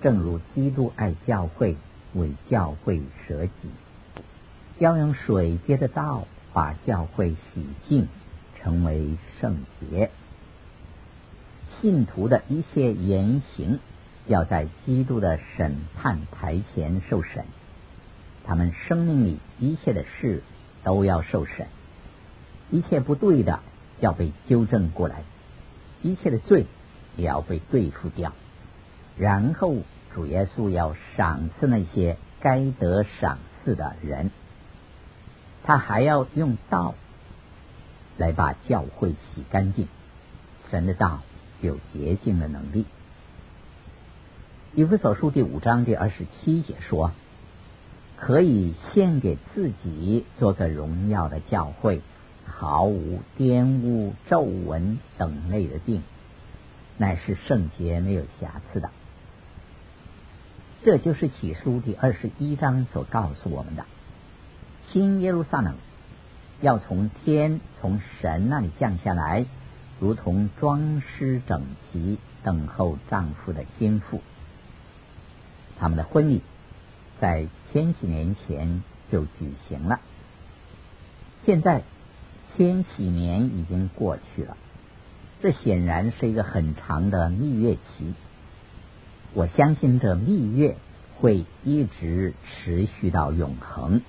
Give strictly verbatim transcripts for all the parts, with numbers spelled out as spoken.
正如基督爱教会，为教会舍己，要用水接的道把教会洗净，成为圣洁。信徒的一切言行要在基督的审判台前受审，他们生命里一切的事都要受审，一切不对的要被纠正过来，一切的罪也要被对付掉。然后主耶稣要赏赐那些该得赏赐的人，他还要用道来把教会洗干净。神的道有洁净的能力。以弗所书第五章第二十七节说，可以献给自己做个荣耀的教会，毫无玷污、皱纹等类的病，乃是圣洁没有瑕疵的。这就是启书第二十一章所告诉我们的，新耶路撒冷要从天从神那里降下来，如同装饰整齐等候丈夫的心腹。他们的婚礼在千禧年前就举行了，现在千禧年已经过去了，这显然是一个很长的蜜月期。我相信这蜜月会一直持续到永恒。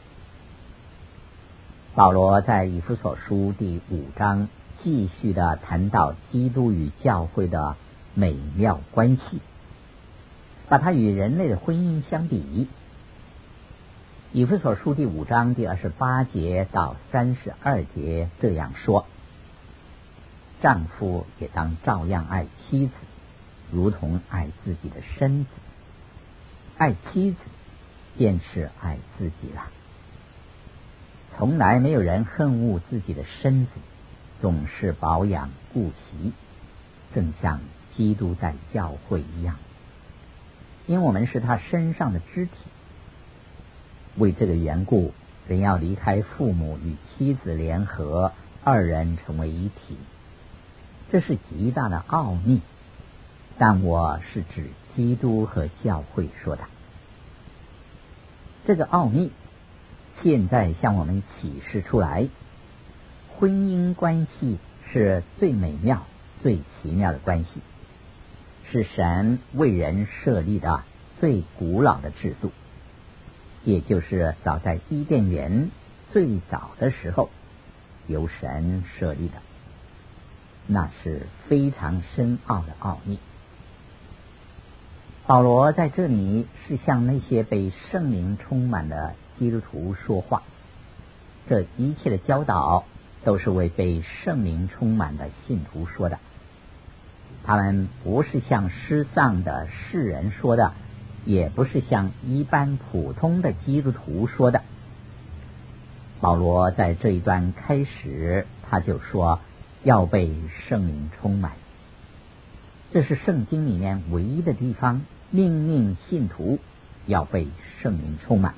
保罗在以弗所书第五章继续的谈到基督与教会的美妙关系，把它与人类的婚姻相比。以弗所书第五章第二十八节到三十二节这样说，丈夫也当照样爱妻子，如同爱自己的身子，爱妻子便是爱自己了。从来没有人恨恶自己的身子，总是保养顾惜，正像基督在教会一样，因为我们是他身上的肢体。为这个缘故，人要离开父母，与妻子联合，二人成为一体。这是极大的奥秘，但我是指基督和教会说的。这个奥秘现在向我们启示出来，婚姻关系是最美妙、最奇妙的关系，是神为人设立的最古老的制度，也就是早在伊甸园最早的时候由神设立的，那是非常深奥的奥秘。保罗在这里是向那些被圣灵充满的基督徒说话，这一切的教导都是为被圣灵充满的信徒说的，他们不是向失丧的世人说的，也不是向一般普通的基督徒说的。保罗在这一段开始他就说要被圣灵充满，这是圣经里面唯一的地方命令信徒要被圣灵充满。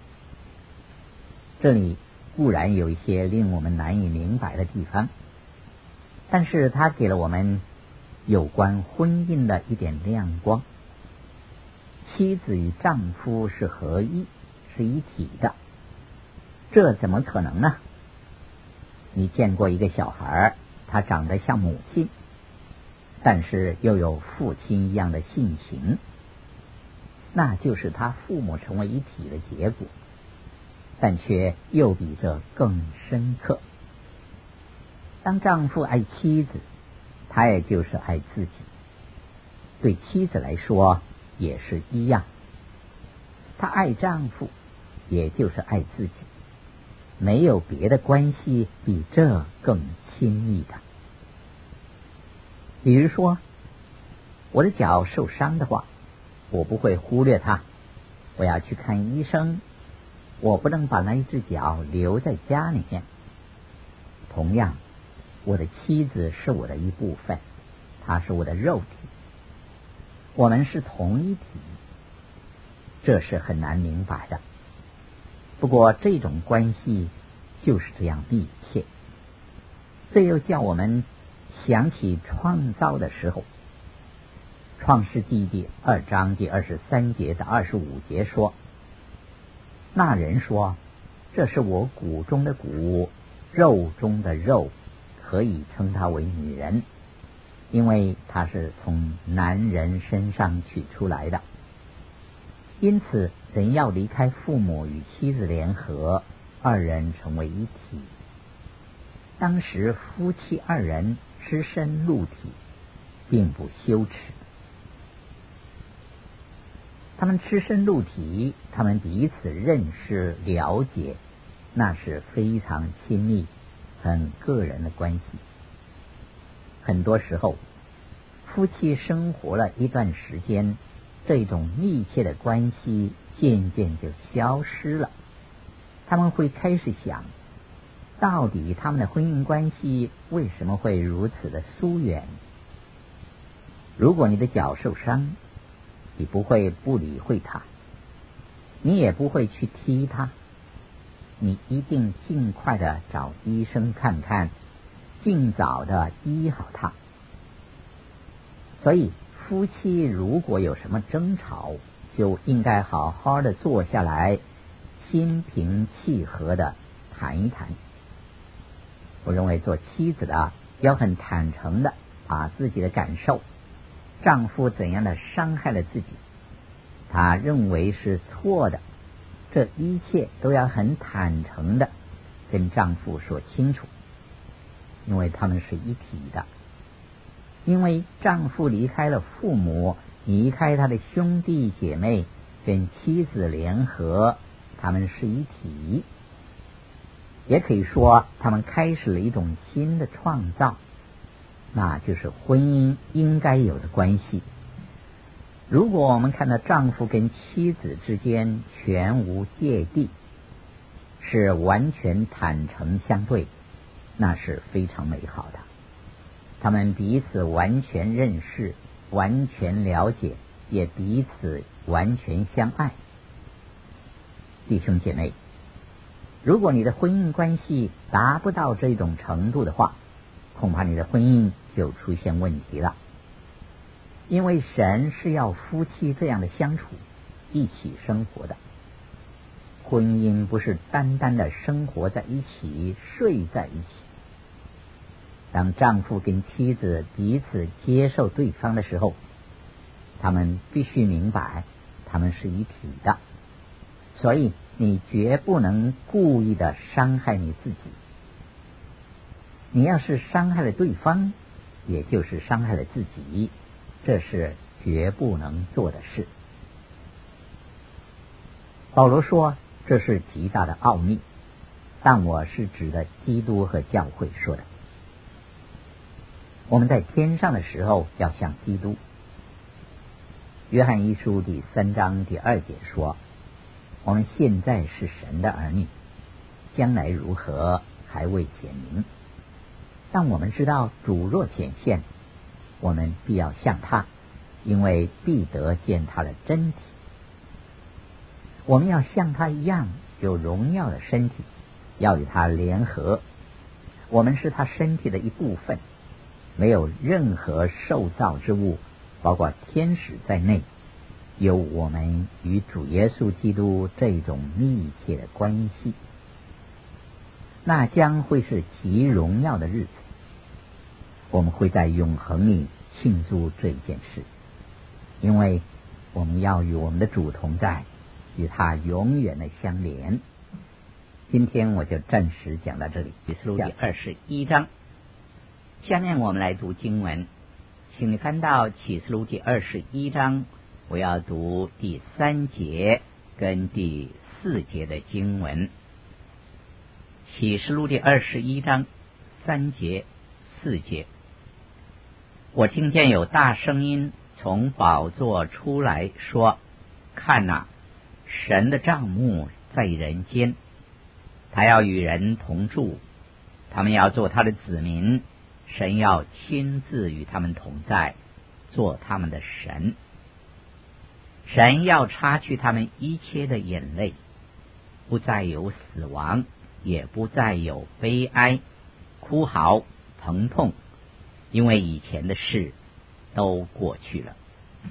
这里固然有一些令我们难以明白的地方，但是他给了我们有关婚姻的一点亮光。妻子与丈夫是合一，是一体的，这怎么可能呢？你见过一个小孩，他长得像母亲，但是又有父亲一样的性情，那就是他父母成为一体的结果，但却又比这更深刻。当丈夫爱妻子，他也就是爱自己，对妻子来说也是一样，他爱丈夫也就是爱自己，没有别的关系比这更亲密的。比如说，我的脚受伤的话，我不会忽略它，我要去看医生，我不能把那一只脚留在家里面。同样，我的妻子是我的一部分，她是我的肉体，我们是同一体，这是很难明白的。不过这种关系就是这样密切，这又叫我们想起创造的时候， 创世纪第二章第二十三节到二十五节说，那人说，这是我骨中的骨，肉中的肉，可以称她为女人，因为她是从男人身上取出来的。因此人要离开父母，与妻子联合，二人成为一体。当时夫妻二人只身露体，并不羞耻。他们只身露体，他们彼此认识了解，那是非常亲密很个人的关系。很多时候夫妻生活了一段时间，这种密切的关系渐渐就消失了。他们会开始想，到底他们的婚姻关系为什么会如此的疏远？如果你的脚受伤，你不会不理会它，你也不会去踢它，你一定尽快的找医生看看，尽早的医好它。所以夫妻如果有什么争吵，就应该好好的坐下来，心平气和的谈一谈。我认为做妻子的要很坦诚的把自己的感受，丈夫怎样的伤害了自己，他认为是错的，这一切都要很坦诚的跟丈夫说清楚，因为他们是一体的。因为丈夫离开了父母，离开他的兄弟姐妹，跟妻子联合，他们是一体。也可以说他们开始了一种新的创造，那就是婚姻应该有的关系。如果我们看到丈夫跟妻子之间全无芥蒂，是完全坦诚相对，那是非常美好的。他们彼此完全认识，完全了解，也彼此完全相爱。弟兄姐妹，如果你的婚姻关系达不到这种程度的话，恐怕你的婚姻就出现问题了。因为神是要夫妻这样的相处，一起生活的。婚姻不是单单的生活在一起，睡在一起。当丈夫跟妻子彼此接受对方的时候，他们必须明白他们是一体的，所以你绝不能故意的伤害你自己。你要是伤害了对方，也就是伤害了自己，这是绝不能做的事。保罗说这是极大的奥秘，但我是指的基督和教会说的。我们在天上的时候要像基督。约翰一书第三章第二节说，我们现在是神的儿女，将来如何还未显明，但我们知道主若显现，我们必要像他，因为必得见他的真体。我们要像他一样有荣耀的身体，要与他联合。我们是他身体的一部分，没有任何受造之物，包括天使在内，有我们与主耶稣基督这种密切的关系。那将会是极荣耀的日子，我们会在永恒里庆祝这一件事，因为我们要与我们的主同在，与他永远的相连。今天我就暂时讲到这里。启示录第二十一章，下面我们来读经文，请你翻到启示录第二十一章，我要读第三节跟第四节的经文。启示录第二十一章三节四节，我听见有大声音从宝座出来说，看哪，神的帐幕在人间，他要与人同住，他们要做他的子民，神要亲自与他们同在，做他们的神。神要擦去他们一切的眼泪，不再有死亡，也不再有悲哀、哭嚎、疼痛，因为以前的事都过去了。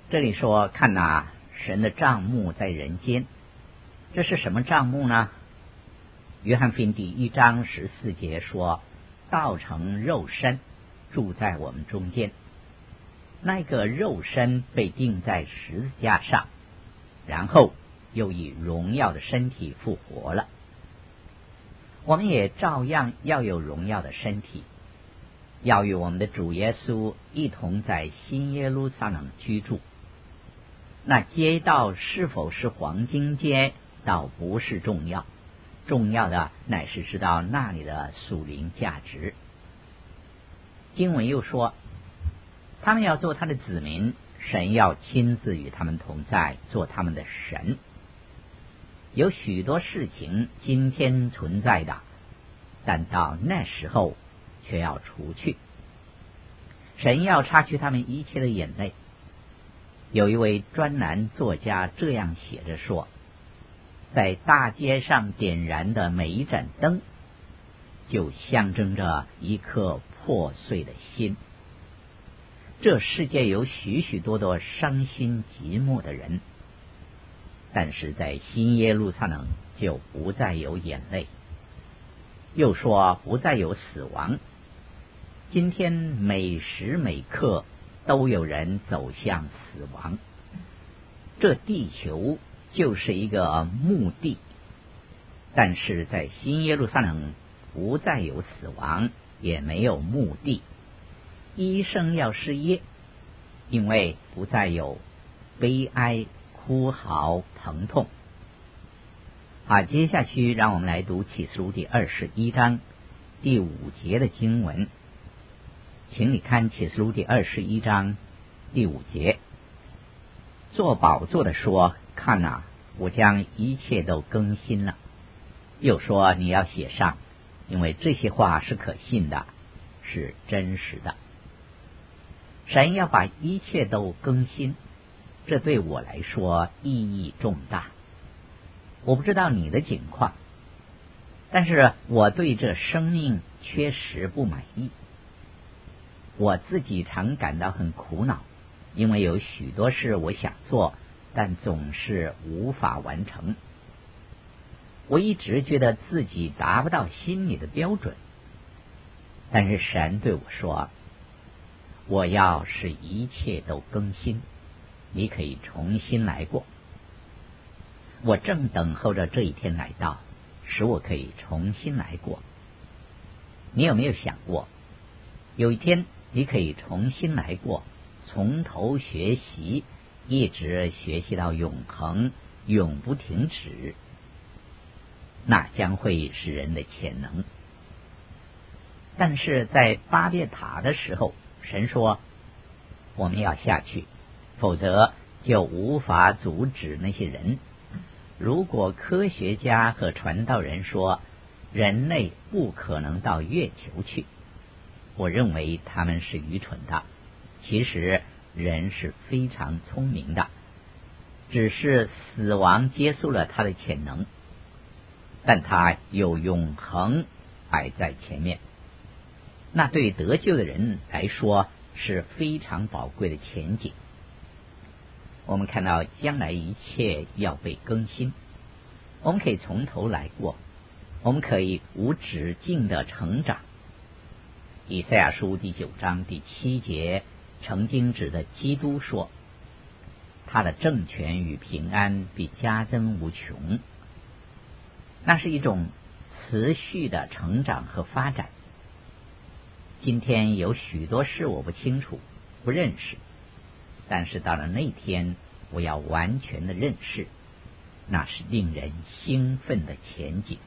这里说看哪，神的帐幕在人间，这是什么帐幕呢？约翰福音第一章十四节说，道成肉身住在我们中间。那个肉身被钉在十字架上，然后又以荣耀的身体复活了。我们也照样要有荣耀的身体，要与我们的主耶稣一同在新耶路撒冷居住。那街道是否是黄金街倒不是重要，重要的乃是知道那里的属灵价值。经文又说，他们要做他的子民，神要亲自与他们同在，做他们的神。有许多事情今天存在的，但到那时候却要除去。神要擦去他们一切的眼泪。有一位专栏作家这样写着说，在大街上点燃的每一盏灯，就象征着一颗破碎的心。这世界有许许多多伤心寂寞的人，但是在新耶路撒冷就不再有眼泪。又说不再有死亡。今天每时每刻都有人走向死亡。这地球就是一个墓地，但是在新耶路撒冷不再有死亡，也没有墓地。医生要失业，因为不再有悲哀、哭嚎、疼痛。好，接下去让我们来读启示录第二十一章第五节的经文。请你看启示录第二十一章第五节，坐宝座的说，看哪，我将一切都更新了。又说你要写上，因为这些话是可信的，是真实的。神要把一切都更新，这对我来说意义重大。我不知道你的境况，但是我对这生命确实不满意。我自己常感到很苦恼，因为有许多事我想做，但总是无法完成。我一直觉得自己达不到心里的标准，但是神对我说，我要使一切都更新，你可以重新来过。我正等候着这一天来到，使我可以重新来过。你有没有想过，有一天你可以重新来过，从头学习，一直学习到永恒，永不停止，那将会是人的潜能。但是在巴别塔的时候，神说我们要下去，否则就无法阻止那些人。如果科学家和传道人说人类不可能到月球去，我认为他们是愚蠢的。其实人是非常聪明的，只是死亡结束了他的潜能，但他有永恒摆在前面，那对得救的人来说是非常宝贵的前景。我们看到将来一切要被更新，我们可以从头来过，我们可以无止境的成长。以赛亚书第九章第七节曾经指的基督说，他的政权与平安必加增无穷。那是一种持续的成长和发展。今天有许多事我不清楚，不认识，但是到了那天我要完全的认识，那是令人兴奋的前景。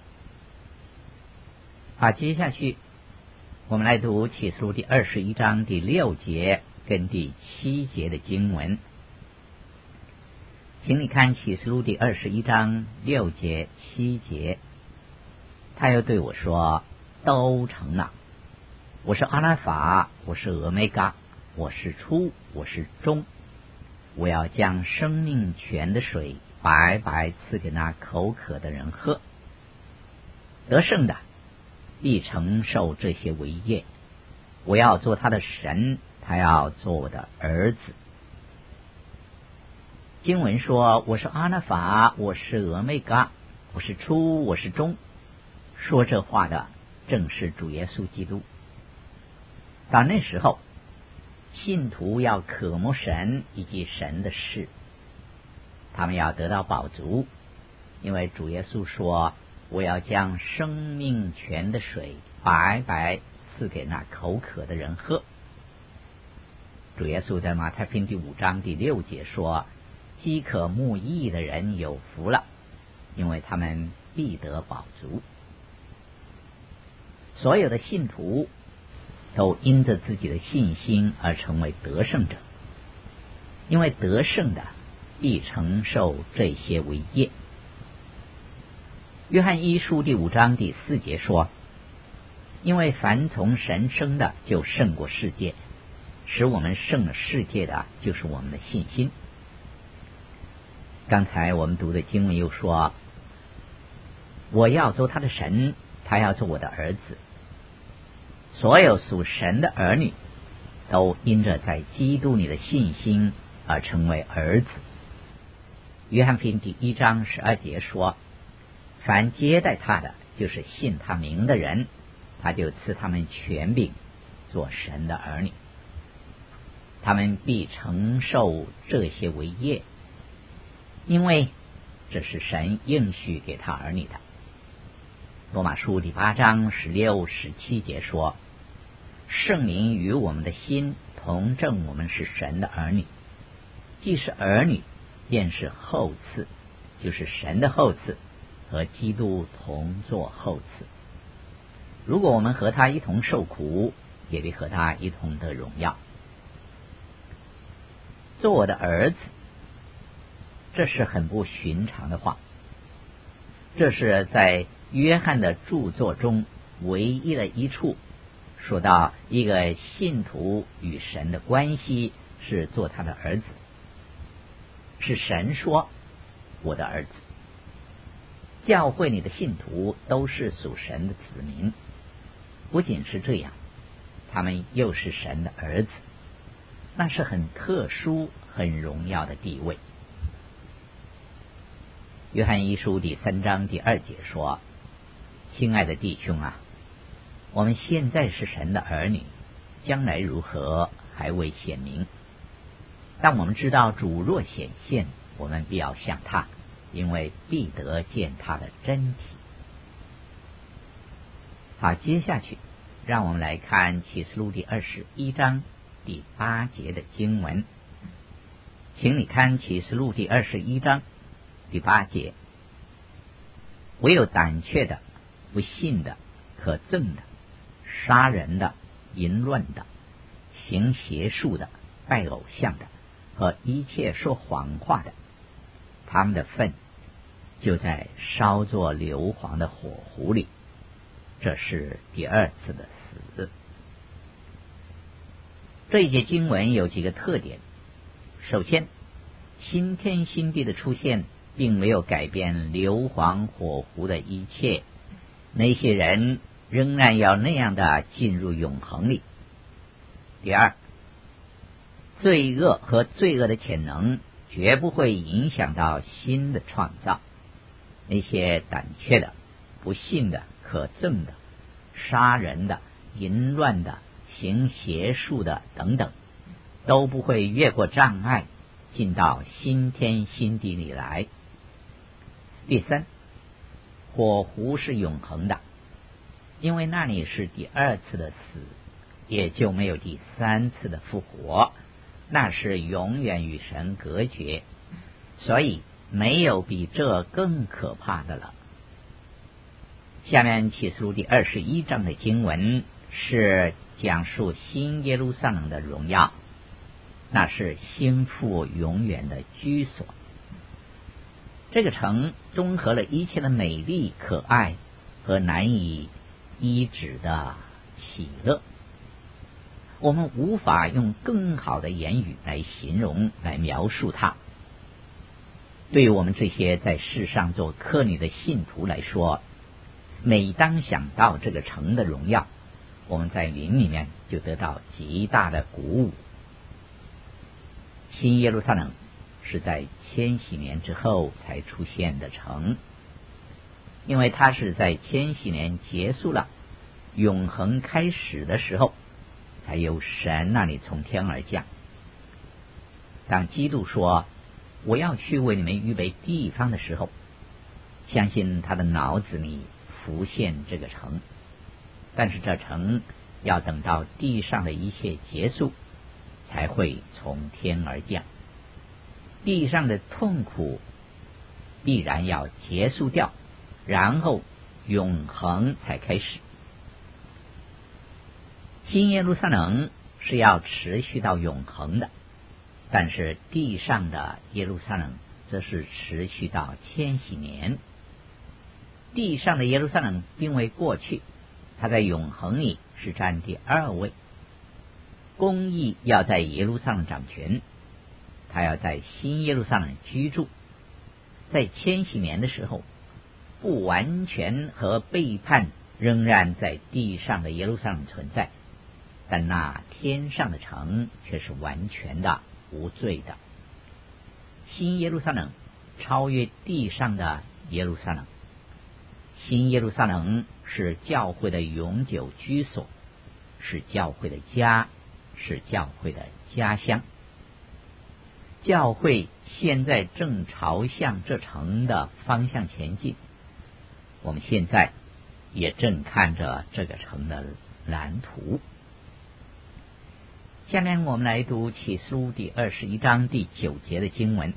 好，接下去我们来读启示录第二十一章第六节跟第七节的经文。请你看启示录第二十一章六节七节，他又对我说，都成了。我是阿拉法，我是俄梅嘎，我是初，我是终。我要将生命泉的水白白赐给那口渴的人喝。得胜的必承受这些为业，我要做他的神，他要做我的儿子。 经文说：“我是阿那法，我是俄梅嘎，我是初，我是终。”说这话的正是主耶稣基督。到那时候，信徒要渴慕神以及神的事，他们要得到饱足，因为主耶稣说：“我要将生命泉的水白白赐给那口渴的人喝。”主耶稣在马太福音第五章第六节说：“饥渴慕义的人有福了，因为他们必得饱足。”所有的信徒都因着自己的信心而成为得胜者，因为得胜的必承受这些为业。约翰一书第五章第四节说：“因为凡从神生的，就胜过世界；使我们胜了世界的，就是我们的信心。”刚才我们读的经文又说：“我要做他的神，他要做我的儿子。”所有属神的儿女都因着在基督里的信心而成为儿子。约翰福音第一章十二节说：“凡接待他的，就是信他名的人，他就赐他们权柄，做神的儿女。他们必承受这些为业，因为这是神应许给他儿女的。”罗马书第八章十六、十七节说：“圣灵与我们的心同证，我们是神的儿女。既是儿女，便是后嗣，就是神的后嗣，和基督同作后嗣。如果我们和他一同受苦，也得和他一同得荣耀。”做我的儿子，这是很不寻常的话。这是在约翰的著作中唯一的一处说到一个信徒与神的关系是做他的儿子，是神说我的儿子。教会里的信徒都是属神的子民，不仅是这样，他们又是神的儿子，那是很特殊很荣耀的地位。约翰一书第三章第二节说：“亲爱的弟兄啊，我们现在是神的儿女，将来如何还未显明。但我们知道主若显现，我们必要像他，因为必得见他的真体。”好，接下去让我们来看启示录第二十一章第八节的经文。请你看启示录第二十一章第八节：“唯有胆怯的、不信的、可憎的、杀人的、淫乱的、行邪术的、拜偶像的和一切说谎话的，他们的份就在烧作硫磺的火湖里。”这是第二次的死。这一节经文有几个特点。首先，新天新地的出现并没有改变硫磺火湖的一切，那些人仍然要那样的进入永恒里。第二，罪恶和罪恶的潜能绝不会影响到新的创造。那些胆怯的、不信的、可憎的、杀人的、淫乱的、行邪术的等等，都不会越过障碍进到新天新地里来。第三，火湖是永恒的，因为那里是第二次的死，也就没有第三次的复活，那是永远与神隔绝，所以没有比这更可怕的了。下面启示录第二十一章的经文是讲述新耶路撒冷的荣耀，那是心腹永远的居所。这个城综合了一切的美丽、可爱和难以医治的喜乐，我们无法用更好的言语来形容、来描述它。对于我们这些在世上做客旅的信徒来说，每当想到这个城的荣耀，我们在灵里面就得到极大的鼓舞。新耶路撒冷是在千禧年之后才出现的城，因为它是在千禧年结束了，永恒开始的时候，才由神那里从天而降。当基督说我要去为你们预备地方的时候，相信他的脑子里浮现这个城，但是这城要等到地上的一切结束，才会从天而降。地上的痛苦必然要结束掉，然后永恒才开始。新耶路撒冷是要持续到永恒的，但是地上的耶路撒冷则是持续到千禧年。地上的耶路撒冷并未过去，它在永恒里是占第二位。公义要在耶路撒冷掌权，他要在新耶路撒冷居住。在千禧年的时候，不完全和背叛仍然在地上的耶路撒冷存在，但那天上的城却是完全的无罪的。新耶路撒冷超越地上的耶路撒冷，新耶路撒冷是教会的永久居所，是教会的家，是教会的家乡。教会现在正朝向这城的方向前进，我们现在也正看着这个城的蓝图。下面我们来读启示录第二十一章第九节的经文，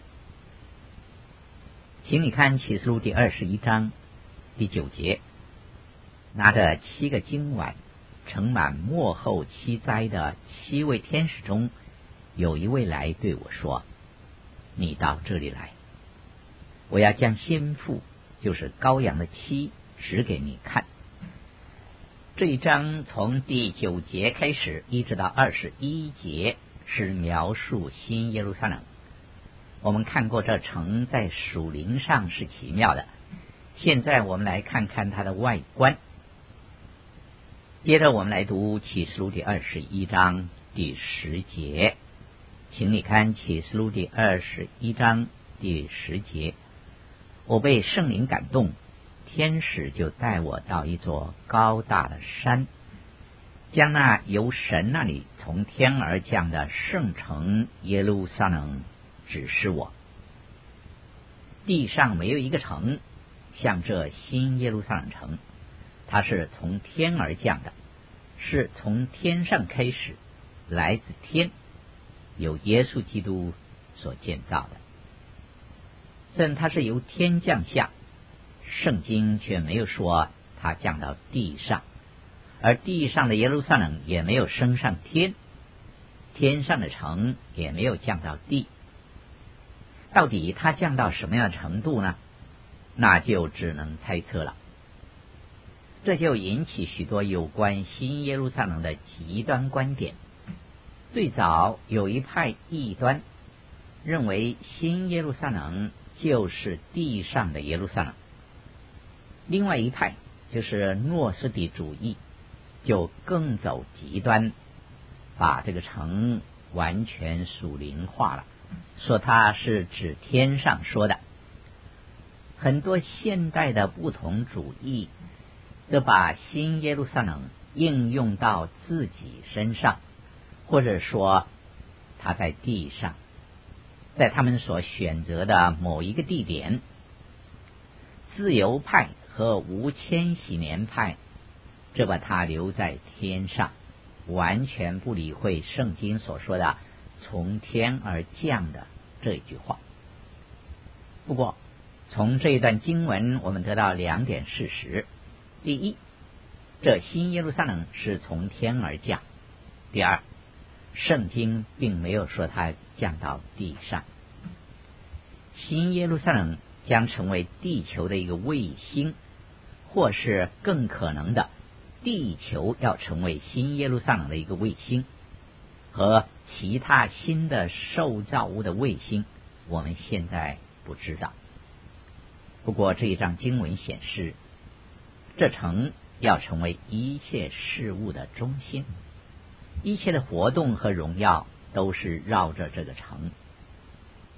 请你看启示录第二十一章第九节，拿着七个金碗盛满末后七灾的七位天使中，有一位来对我说，你到这里来，我要将先父，就是羔羊的妻指给你看。这一章从第九节开始一直到二十一节是描述新耶路撒冷。我们看过这城在属灵上是奇妙的，现在我们来看看它的外观。接着我们来读启示录第二十一章第十节，请你看启示录第二十一章第十节，我被圣灵感动，天使就带我到一座高大的山，将那由神那里从天而降的圣城耶路撒冷指示我。地上没有一个城像这新耶路撒冷城，它是从天而降的，是从天上开始，来自天，由耶稣基督所建造的。虽然它是由天降下，圣经却没有说它降到地上，而地上的耶路撒冷也没有升上天，天上的城也没有降到地。到底它降到什么样的程度呢？那就只能猜测了。这就引起许多有关新耶路撒冷的极端观点。最早有一派异端认为新耶路撒冷就是地上的耶路撒冷，另外一派就是诺斯底主义，就更走极端，把这个城完全属灵化了，说它是指天上说的。很多现代的不同主义则把新耶路撒冷应用到自己身上，或者说它在地上，在他们所选择的某一个地点。自由派和无千禧年派这把它留在天上，完全不理会圣经所说的从天而降的这一句话。不过从这一段经文我们得到两点事实。第一，这新耶路撒冷是从天而降。第二，圣经并没有说它降到地上。新耶路撒冷将成为地球的一个卫星，或是更可能的，地球要成为新耶路撒冷的一个卫星，和其他新的受造物的卫星，我们现在不知道。不过这一章经文显示，这城要成为一切事物的中心，一切的活动和荣耀都是绕着这个城。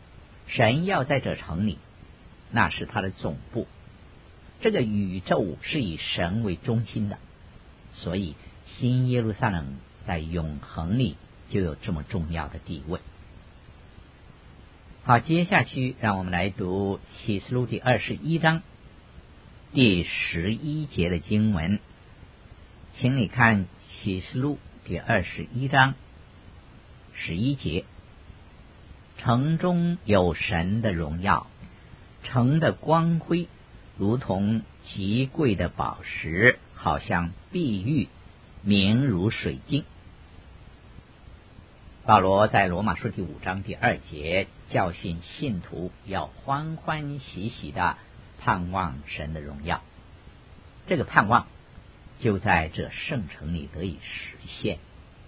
神要在这城里，那是他的总部。这个宇宙是以神为中心的，所以新耶路撒冷在永恒里就有这么重要的地位。好，接下去让我们来读启示录第二十一章第十一节的经文。请你看启示录第二十一章十一节，城中有神的荣耀，城的光辉如同极贵的宝石，好像碧玉，明如水晶。保罗在罗马书第五章第二节教训信徒要欢欢喜喜的盼望神的荣耀，这个盼望就在这圣城里得以实现。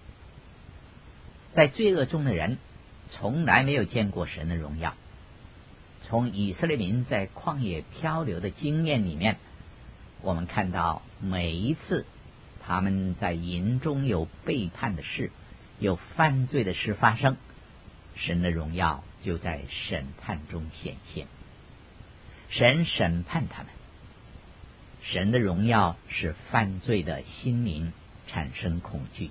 在罪恶中的人从来没有见过神的荣耀。从以色列民在旷野漂流的经验里面，我们看到每一次他们在营中有背叛的事，有犯罪的事发生，神的荣耀就在审判中显现。神审判他们，神的荣耀使犯罪的心灵产生恐惧。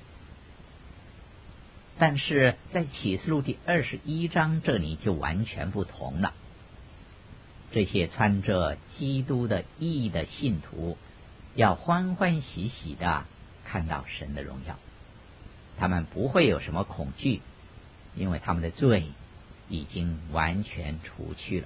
但是在启示录第二十一章这里就完全不同了。这些穿着基督的义的信徒要欢欢喜喜的看到神的荣耀，他们不会有什么恐惧，因为他们的罪已经完全除去了。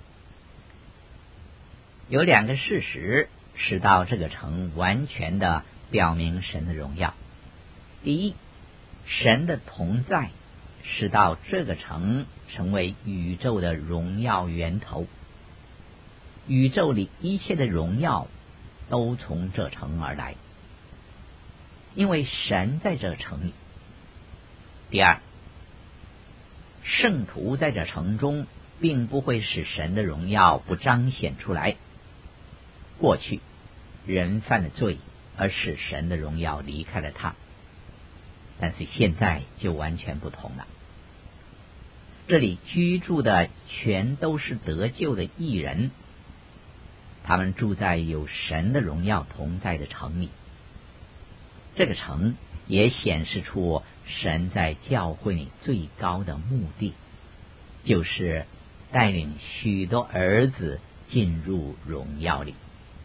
有两个事实使到这个城完全的表明神的荣耀。第一，神的同在使到这个城成为宇宙的荣耀源头，宇宙里一切的荣耀都从这城而来，因为神在这城里。第二，圣徒在这城中并不会使神的荣耀不彰显出来。过去人犯了罪而使神的荣耀离开了他，但是现在就完全不同了。这里居住的全都是得救的义人，他们住在有神的荣耀同在的城里。这个城也显示出神在教会里最高的目的，就是带领许多儿子进入荣耀里。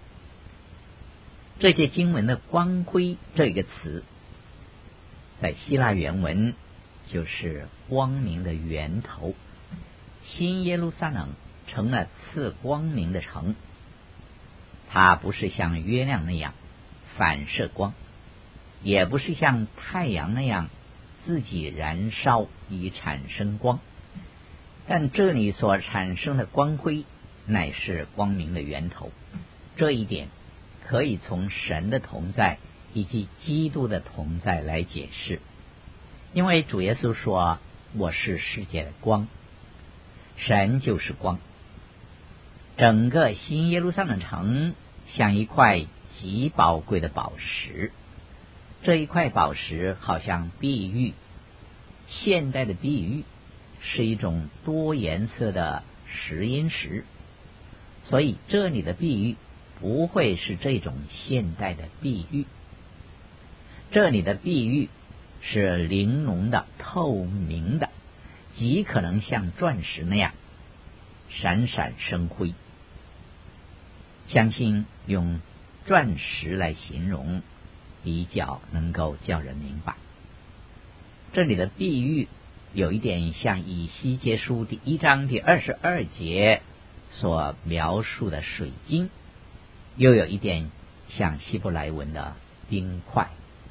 这些经文的光辉这个词在希腊原文就是光明的源头。新耶路撒冷成了次光明的城，它不是像月亮那样反射光，也不是像太阳那样自己燃烧以产生光，但这里所产生的光辉乃是光明的源头。这一点可以从神的同在以及基督的同在来解释，因为主耶稣说我是世界的光，神就是光。整个新耶路撒冷城像一块极宝贵的宝石，这一块宝石好像碧玉。现代的碧玉是一种多颜色的石英石，所以这里的碧玉不会是这种现代的碧玉。这里的碧玉是玲珑的、透明的，极可能像钻石那样闪闪生辉。相信用钻石来形容比较能够叫人明白。这里的碧玉有一点像以西结书第一章第二十二节所描述的水晶，又有一点像希伯来文的冰块。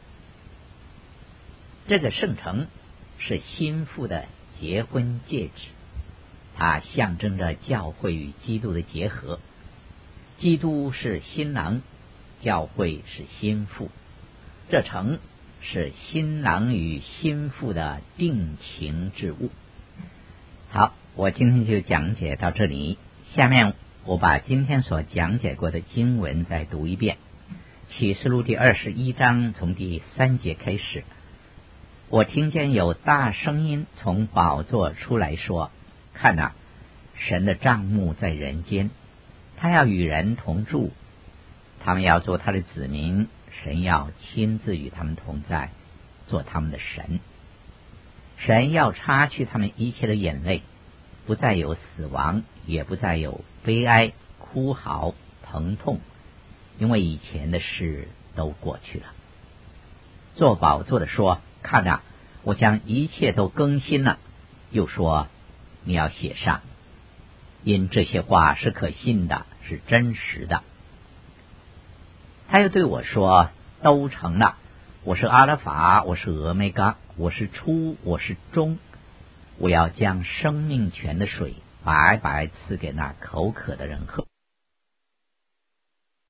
这个圣城是新妇的结婚戒指，它象征着教会与基督的结合。基督是新郎，教会是新妇，这城是新郎与新妇的定情之物。好，我今天就讲解到这里，下面我把今天所讲解过的经文再读一遍。启示录第二十一章从第三节开始，我听见有大声音从宝座出来说，看哪， 神的帐幕在人间，他要与人同住，他们要做他的子民，神要亲自与他们同在，做他们的神。神要擦去他们一切的眼泪，不再有死亡，也不再有悲哀、哭嚎、疼痛，因为以前的事都过去了。坐宝座的说：看啊，我将一切都更新了。又说：你要写上，因这些话是可信的，是真实的。他又对我说：都成了，我是阿拉法，我是俄梅嘎，我是初，我是终。我要将生命泉的水白白赐给那口渴的人喝。